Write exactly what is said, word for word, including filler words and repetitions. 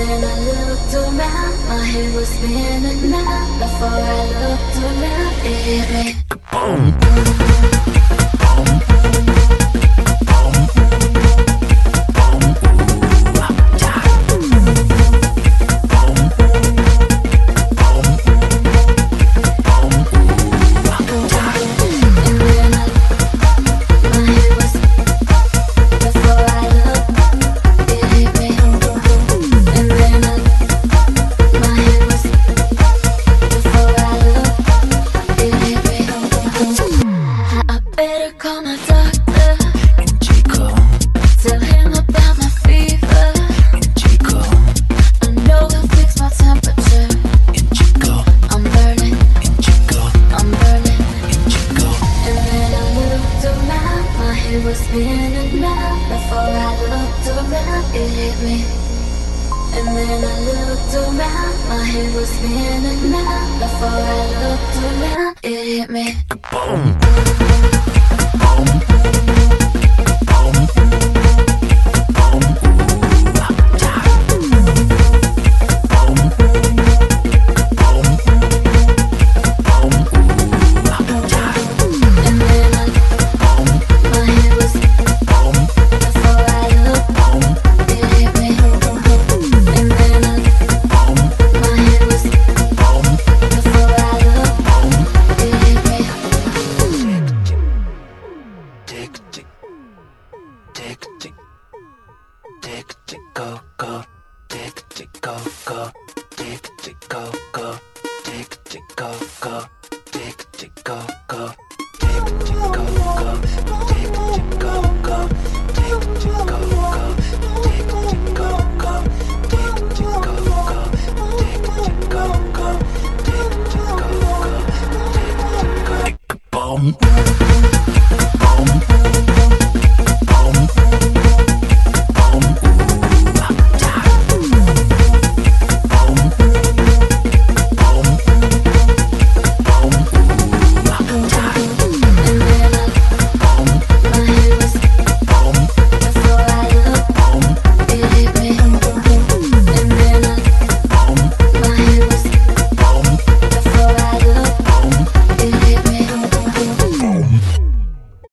then I looked around, my head was spinning now. Before I looked around, it hit me. Call my doctor in Chico. Tell him about my fever in Chico. I know he'll fix my temperature in Chico. I'm burning in Chico. I'm burning in Chico. And then I looked around, my head was spinning round. Before I looked around, it hit me. And then I looked around, my head was spinning round. Before I looked around, it hit me. Boom. Tick, tick, tick, tick, tick, tick, go, go, tick, tick, go, go.